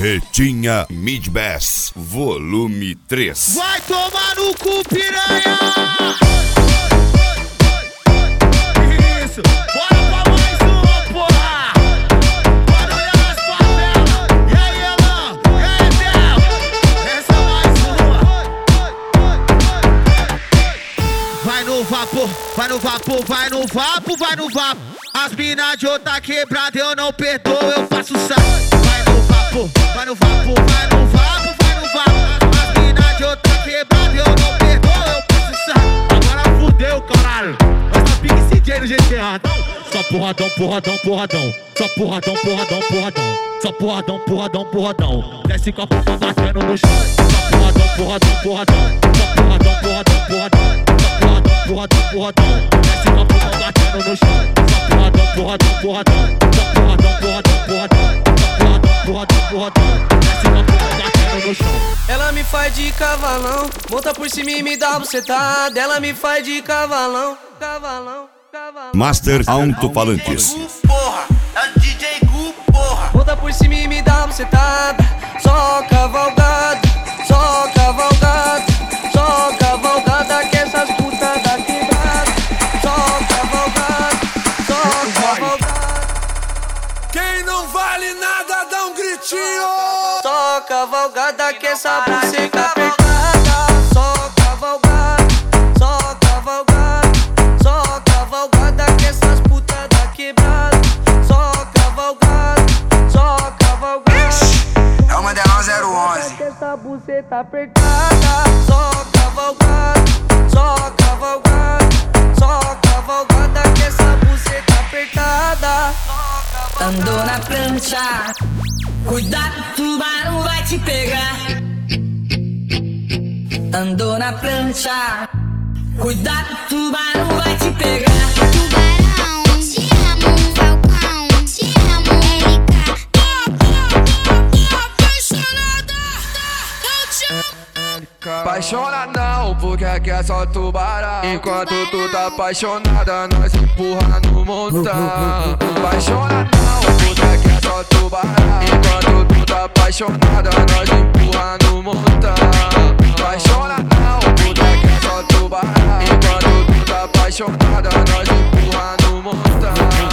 Retinha Midbass, volume 3. Vai tomar no cu, piranha! Isso! Bora pra mais uma, porra! Bora olhar nas favelas! E aí, Elan? E aí, Del? Essa é mais uma! Vai no vapor, vai no vapor, vai no vapo, vai no vapo. As mina de outra quebrada eu não perdoo, eu faço saco. Vai no vapor, vai no vapor, vai no vapo, vai no vapo. As mina de outra quebrada eu não perdoo, eu faço saco. Agora fudeu, caralho. Nós tá pique CJ no GTA. Só porradão, porradão, porradão. Só porradão, porradão, porradão. Só porradão, porradão, porradão. Desce com a puta batendo no chão. Só porradão, porradão, porradão. Só porradão, porradão, porradão. Só porradão, porradão, porradão. Desce com a puta batendo no chão. Só porradão, porradão, porradão. Só porradão, porradão, porradão. Só porradão, porradão, porradão. Desce com a puta batendo no chão. Ela me faz de cavalão, monta por cima e me dá bucetada. Ela me faz de cavalão, cavalão, cavalão. Master Alto-Falantes. Porra, é o DJ Gu, porra. Monta por cima e me dá bucetada. Só cavalgada, só cavalgada, só cavalgada. Que essas putas da quebrada. Só cavalgada, só cavalgada. Quem não vale nada dá um gritinho. Só cavalgada que essa buceta apertada. Só cavalgada, só cavalgada, só cavalgada que essas putas da quebrada. Só cavalgada, só cavalgada. É o Mandelão 011. Que essa buceta apertada. Só cavalgada, só cavalgada, só cavalgada que essa buceta apertada. Andou na prancha, cuidado, tubarão vai te pegar. Andou na prancha, cuidado, tubarão vai te pegar. Tubarão, te amo, Falcão, te amo, LK. Apaixonada, eu te amo. Apaixona não, porque aqui é só tubarão. Enquanto tu tá apaixonada, nós empurra no montão. Apaixona não, porque aqui é só tubarão. Enquanto tu tá apaixonada, nós empurra no montão. Apaixona não, porque aqui é só tubarão. Enquanto tu tá apaixonada, nós empurra no montão.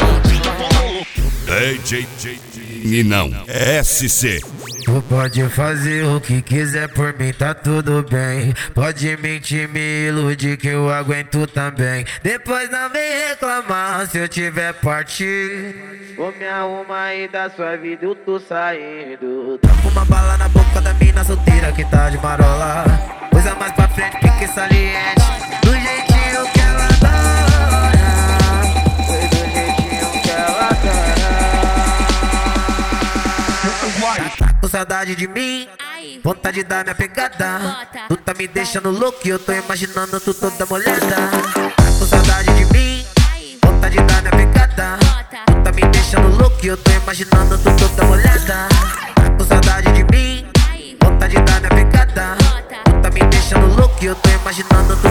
DJ e não SC. Tu pode fazer o que quiser por mim, tá tudo bem. Pode mentir, me iludir que eu aguento também. Depois não vem reclamar se eu tiver partido. Vou me arrumar aí da sua vida, eu tô saindo. Tapo uma bala na boca da mina solteira que tá de marola. Coisa mais pra frente, pique saliente. Do jeitinho que ela adora. Foi do jeitinho que ela adora. Tá com saudade de mim? Vontade de dar minha pegada. Tu tá me deixando louco e eu tô imaginando tu toda molhada. Tá com saudade de mim? Vontade de dar minha pegada. Tu tá me deixando louco e eu tô imaginando tu toda molhada. Tá com saudade de mim? Vontade de dar minha pegada. Tu tá me deixando louco e eu tô imaginando